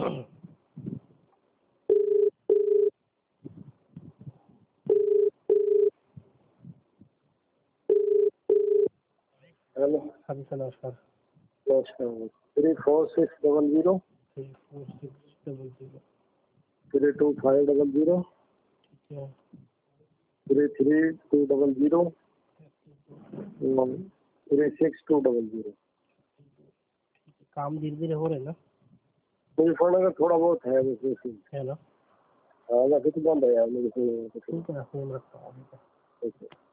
Hello. हाँ जी sir, नमस्कार। नमस्कार। 34600 34600 32500 ठीक है। 33200 36200। काम धीरे धीरे हो रहे ना? मुझे फोन अगर थोड़ा बहुत है वैसे है ना? हाँ, मैं कुछ बंद है यार मुझे। ठीक है, फोन रखता हूँ अभी तक। ठीक है।